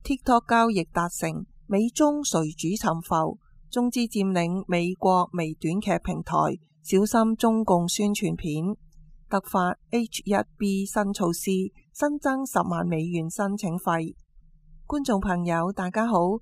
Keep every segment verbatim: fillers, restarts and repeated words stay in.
TikTok 交易達成，美中誰主沉浮？中資佔領美國微短劇平台，小心中共宣傳片。突發 H 一 B 新措施，新增十萬美元申請費。觀眾朋友大家好，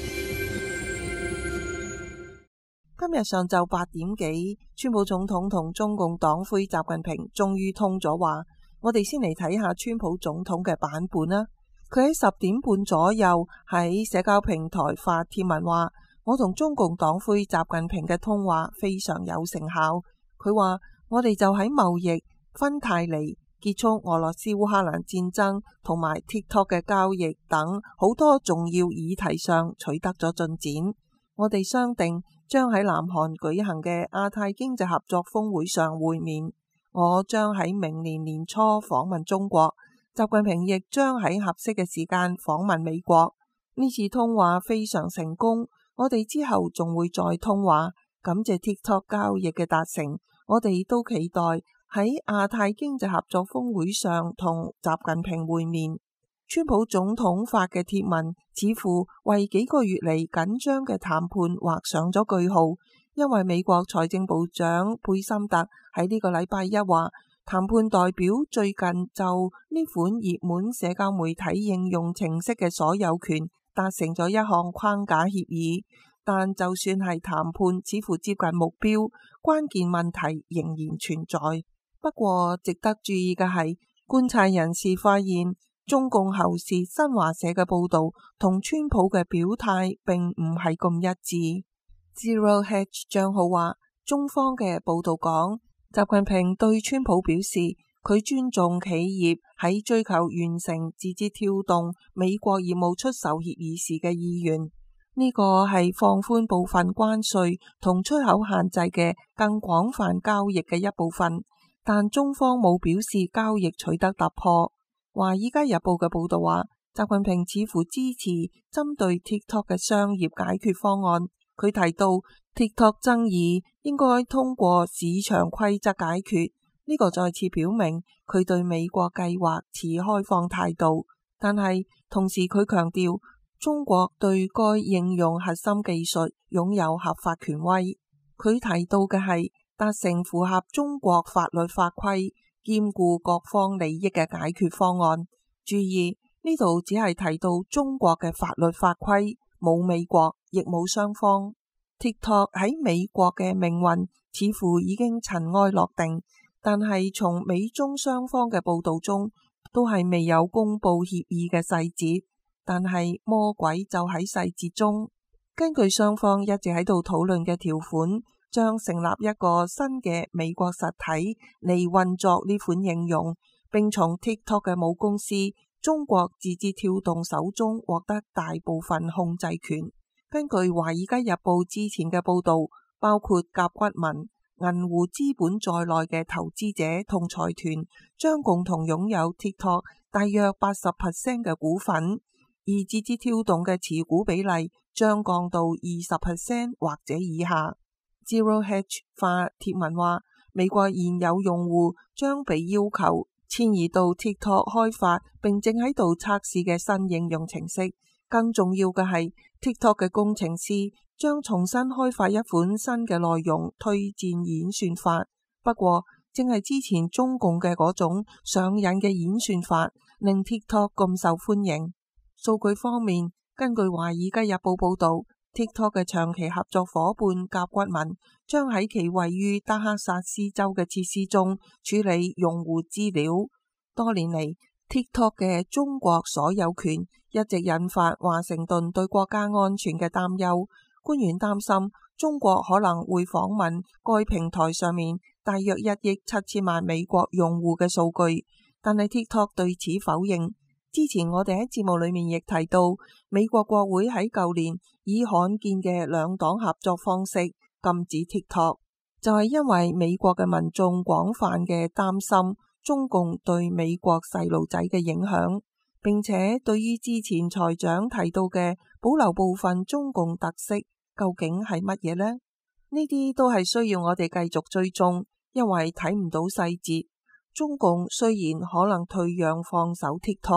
今日上晝八點幾，川普總統同中共黨魁習近平終於通咗話。我哋先嚟睇下川普總統嘅版本啦。佢喺十點半左右喺社交平台發帖文話，我同中共黨魁習近平嘅通話非常有成效。佢話我哋就喺貿易、芬太尼、結束俄羅斯烏克蘭戰爭同埋 TikTok 嘅交易等好多重要議題上取得咗進展。我哋商定將喺南韓舉行嘅亞太經濟合作峰會上會面。我將喺明年年初訪問中國，習近平亦將喺合適嘅時間訪問美國。呢次通話非常成功，我哋之後仲會再通話。感謝 TikTok 交易嘅達成，我哋都期待喺亞太經濟合作峰會上同習近平會面。川普總統發嘅貼文似乎為幾個月嚟緊張嘅談判畫上咗句號，因為美國財政部長貝森特喺呢個禮拜一話，談判代表最近就呢款熱門社交媒體應用程式嘅所有權達成咗一項框架協議，但就算係談判似乎接近目標，關鍵問題仍然存在。不過值得注意嘅係，觀察人士發現中共喉舌新華社嘅報道同川普嘅表態並唔係咁一致。Zero Hedge 賬號話，中方嘅報道講，習近平對川普表示，佢尊重企業喺追求完成字節跳動美國業務出售協議時嘅意願。呢個係放寬部分關稅同出口限制嘅更廣泛交易嘅一部分，但中方冇表示交易取得突破。華爾街日報嘅報道話，習近平似乎支持針對 TikTok 嘅商業解決方案。佢提到 TikTok 爭議應該通過市場規則解決，呢個再次表明佢對美國計劃持開放態度。但係同時佢強調，中國對該應用核心技術擁有合法權威。佢提到嘅係達成符合中國法律法規、兼顧各方利益嘅解決方案。注意，呢度只係提到中國嘅法律法規，冇美國，亦冇雙方。TikTok 喺美國嘅命運似乎已經塵埃落定，但係從美中雙方嘅報道中，都係未有公布協議嘅細節。但係魔鬼就喺細節中。根據雙方一直喺度討論嘅條款，將成立一個新嘅美國實體嚟運作呢款應用，並從 TikTok 嘅母公司中國字節跳動手中獲得大部分控制權。根據華爾街日報之前嘅報道，包括甲骨文、銀湖資本在內嘅投資者同財團將共同擁有 TikTok 大約八十 percent 嘅股份，而字節跳動嘅持股比例將降到二十 percent 或者以下。Zero Hedge 發帖文話，美國現有用戶將被要求遷移到 TikTok 開發並正喺度測試嘅新應用程式。更重要嘅係 TikTok 嘅工程師將重新開發一款新嘅內容推薦演算法。不過正係之前中共嘅嗰種上癮嘅演算法令 TikTok 咁受歡迎。數據方面，根據華爾街日報報道，TikTok 嘅長期合作夥伴甲骨文將喺其位於德克薩斯州嘅設施中處理用戶資料。多年嚟 TikTok 嘅中國所有權一直引發華盛頓對國家安全嘅擔憂。官員擔心中國可能會訪問該平台上面大約一億七千萬美國用戶嘅數據，但係 TikTok 對此否認。之前我哋喺節目裏面亦提到，美國國會喺舊年以罕見嘅兩黨合作方式禁止 TikTok， 就係因為美國嘅民眾廣泛嘅擔心中共對美國細路仔嘅影響，並且對於之前財長提到嘅保留部分中共特色究竟係乜嘢呢？呢啲都係需要我哋繼續追蹤，因為睇唔到細節。中共雖然可能退讓放手 TikTok，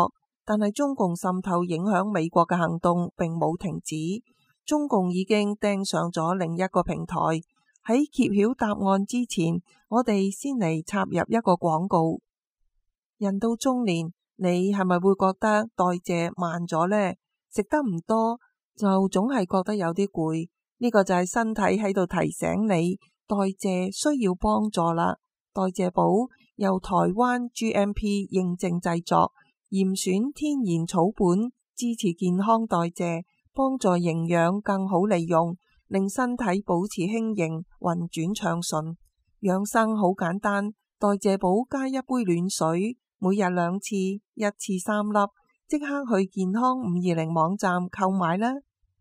但係中共滲透影響美國嘅行動並冇停止。中共已經釘上咗另一個平台。喺揭曉答案之前，我哋先嚟插入一個廣告。人到中年，你係咪會覺得代謝慢咗呢？食得唔多就總係覺得有啲攰，呢個就係身體喺度提醒你代謝需要幫助啦。代謝寶由台灣 G M P 認證製作，嚴選天然草本，支持健康代謝，幫助營養更好利用，令身體保持輕盈、運轉暢順。養生好簡單，代謝寶加一杯暖水，每日兩次，一次三粒，即刻去健康五二零網站購買啦。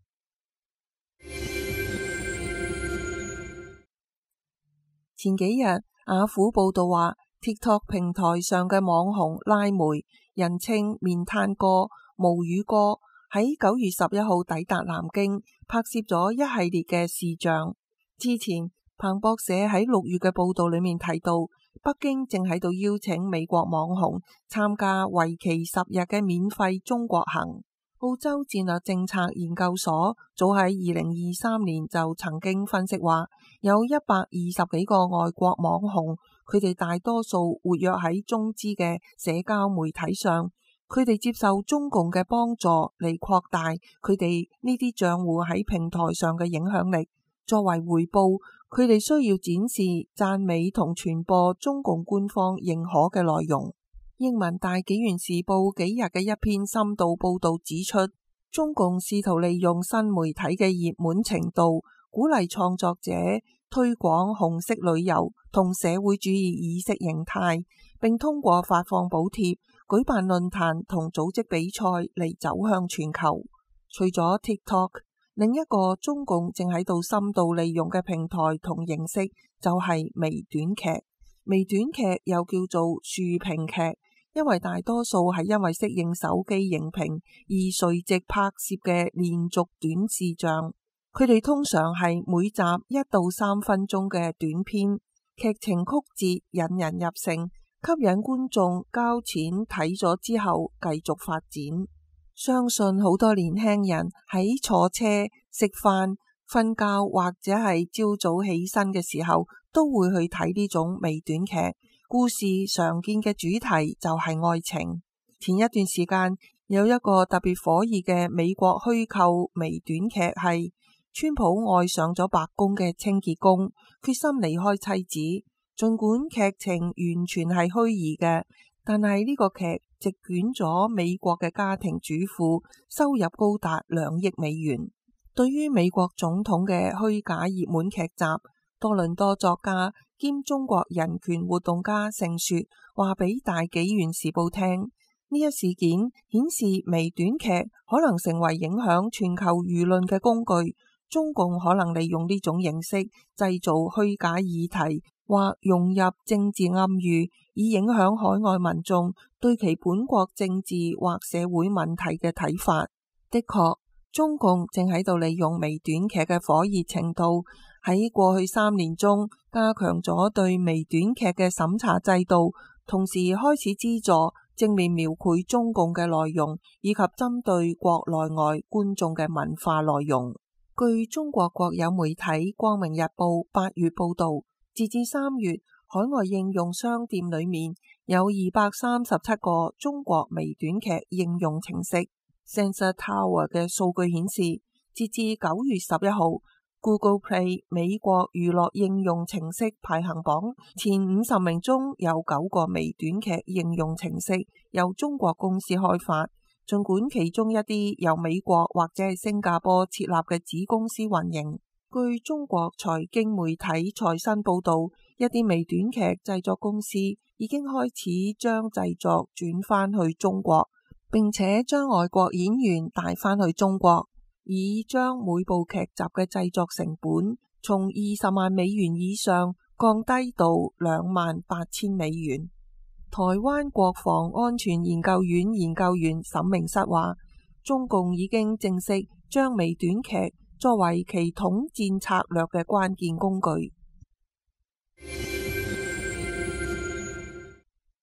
前幾日雅虎報道話 TikTok 平台上嘅網紅拉梅，人稱面癱哥、無語哥，喺九月十一號抵達南京，拍攝咗一系列嘅視像。之前彭博社喺六月嘅報道裏面提到，北京正喺度邀請美國網紅參加為期十日嘅免費中國行。澳洲戰略政策研究所早喺二零二三年就曾經分析話，有一百二十幾個外國網紅，佢哋大多數活躍喺中資嘅社交媒體上，佢哋接受中共嘅幫助嚟擴大佢哋呢啲賬戶喺平台上嘅影響力。作為回報，佢哋需要展示、讚美同傳播中共官方認可嘅內容。英文大紀元時報幾日嘅一篇深度報道指出，中共試圖利用新媒體嘅熱門程度，鼓勵創作者推廣紅色旅遊同社會主義意識形態，並通過發放補貼、舉辦論壇同組織比賽嚟走向全球。除咗 TikTok， 另一個中共正喺度深度利用嘅平台同形式就係微短劇。微短劇又叫做豎屏劇，因為大多數係因為適應手機熒屏而垂直拍攝嘅連續短視像。佢哋通常係每集一到三分鐘嘅短片，劇情曲折，引人入勝，吸引觀眾交錢睇咗之後繼續發展。相信好多年輕人喺坐車、食飯、瞓覺或者係朝早起身嘅時候都會去睇呢種微短劇。故事常見嘅主題就係愛情。前一段時間有一個特別火熱嘅美國虛構微短劇係川普愛上咗白宮嘅清潔工，決心離開妻子。盡管劇情完全係虛擬嘅，但係呢個劇席捲咗美國嘅家庭主婦，收入高達兩億美元。對於美國總統嘅虛假熱門劇集，多倫多作家兼中國人權活動家盛雪話俾大紀元時報聽，呢一事件顯示微短劇可能成為影響全球輿論嘅工具。中共可能利用呢種形式製造虛假議題，或融入政治暗喻，以影響海外民眾對其本國政治或社會問題嘅睇法。的確，中共正喺度利用微短劇嘅火熱程度，喺過去三年中加強咗對微短劇嘅審查制度，同時開始資助正面描繪中共嘅內容，以及針對國內外觀眾嘅文化內容。據中國國有媒體《光明日報》八月報道，截至三月，海外應用商店裏面有二百三十七個中國微短劇應用程式。Sensor Tower 嘅數據顯示，截至九月十一號，Google Play 美國娛樂應用程式排行榜前五十名中有九個微短劇應用程式由中國公司開發。儘管其中一啲由美國或者係新加坡設立嘅子公司運營，據中國財經媒體財新報道，一啲微短劇製作公司已經開始將製作轉返去中國，並且將外國演員帶返去中國，以將每部劇集嘅製作成本從二十萬美元以上降低到兩萬八千美元。台灣國防安全研究院研究員沈明室話，中共已經正式將微短劇作為其統戰策略嘅關鍵工具。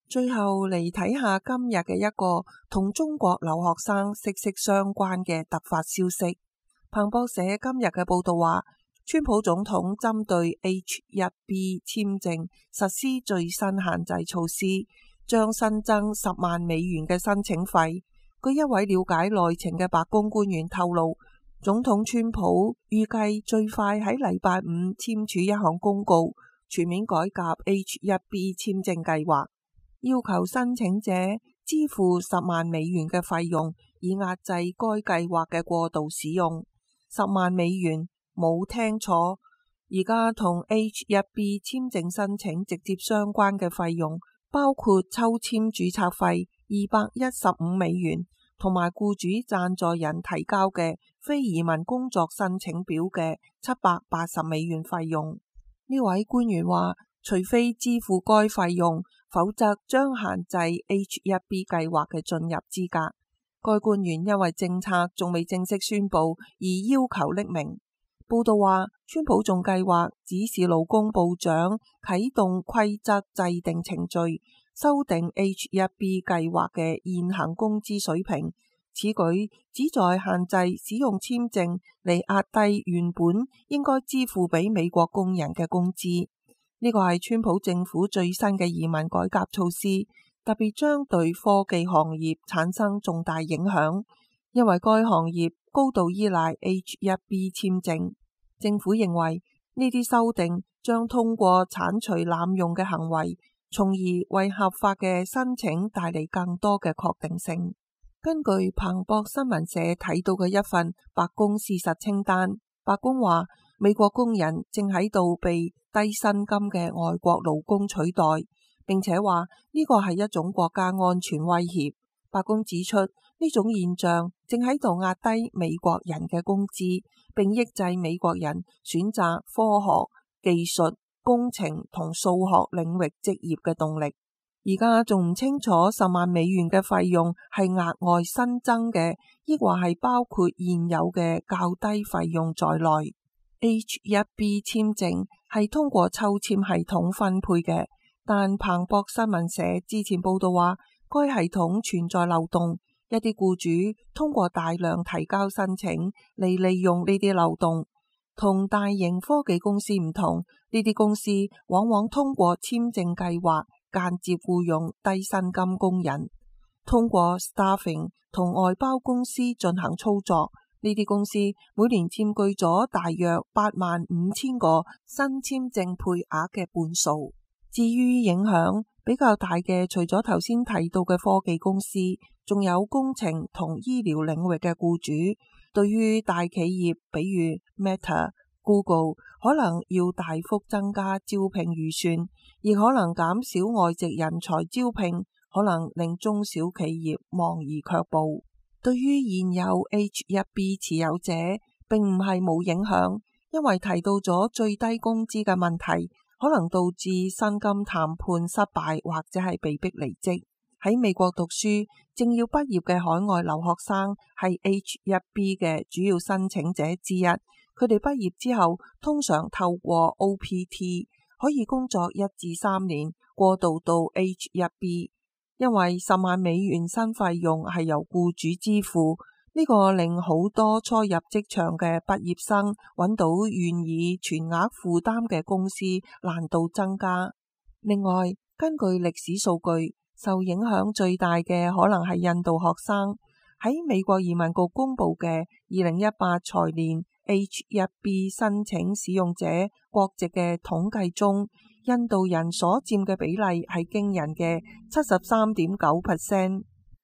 最後嚟睇下今日嘅一個同中國留學生息息相關嘅突發消息。彭博社今日嘅報道話，川普總統針對 H 一 B 簽證實施最新限制措施，將新增十萬美元嘅申請費。據一位了解內情嘅白宮官員透露，總統川普預計最快喺禮拜五簽署一項公告，全面改革 H 一 B 簽證計劃，要求申請者支付十萬美元嘅費用，以壓制該計劃嘅過度使用。十萬美元，冇聽錯，而家同 H 一 B 簽證申請直接相關嘅費用，包括抽簽註冊費二百一十五美元，同埋僱主贊助人提交嘅非移民工作申請表嘅七百八十美元費用。呢位官員話，除非支付該費用，否則將限制 H 一 B 計劃嘅進入資格。該官員因為政策仲未正式宣布而要求匿名。報道話，川普仲計劃指示勞工部長啟動規則制定程序，修訂 H 一 B 計劃嘅現行工資水平。此舉旨在限制使用簽證嚟壓低原本應該支付俾美國工人嘅工資。呢個係川普政府最新嘅移民改革措施，特別將對科技行業產生重大影響，因為該行業高度依賴 H 一 B 簽證。政府認為呢啲修訂將通過剷除濫用嘅行為，從而為合法嘅申請帶嚟更多嘅確定性。根據彭博新聞社睇到嘅一份白宮事實清單，白宮話美國工人正喺度被低薪金嘅外國勞工取代，並且話呢個係一種國家安全威脅。白宮指出，呢種現象正喺度壓低美國人嘅工資，並抑制美國人選擇科學、技術、工程同數學領域職業嘅動力。而家仲唔清楚十萬美元嘅費用係額外新增嘅，抑或係包括現有嘅較低費用在內。H 一 B 簽證係通過抽簽系統分配嘅，但彭博新聞社之前報道話，該系統存在漏洞，一啲僱主通過大量提交申請嚟利用呢啲漏洞。同大型科技公司唔同，呢啲公司往往通過簽證計劃間接僱用低薪金工人，通過 staffing 同外包公司進行操作。呢啲公司每年佔據咗大約八萬五千個新簽證配額嘅半數。至於影響比較大嘅，除咗頭先提到嘅科技公司，仲有工程同醫療領域嘅僱主。對於大企業，比如 Meta、Google， 可能要大幅增加招聘預算，亦可能減少外籍人才招聘，可能令中小企業望而卻步。對於現有 H 一 B 持有者，並唔係冇影響，因為提到咗最低工資嘅問題，可能導致薪金談判失敗或者係被逼離職。喺美國讀書正要畢業嘅海外留學生係 H 一 B 嘅主要申請者之一，佢哋畢業之後通常透過 O P T 可以工作一至三年，過渡到 H 一 B。因為十萬美元新費用係由僱主支付，呢個令好多初入職場嘅畢業生揾到願意全額負擔嘅公司難度增加。另外，根據歷史數據，受影響最大嘅可能係印度學生。喺美國移民局公布嘅二零一八財年 H 一 B 申請使用者國籍嘅統計中，印度人所佔嘅比例係驚人嘅七十三點九 percent。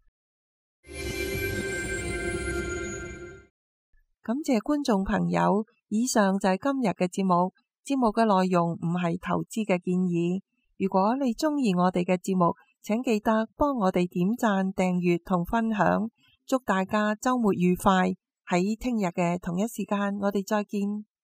感謝觀眾朋友，以上就係今日嘅節目。節目嘅內容唔係投資嘅建議。如果你鍾意我哋嘅節目，請記得幫我哋點讚、訂閱同分享。祝大家週末愉快！喺聽日嘅同一時間，我哋再見。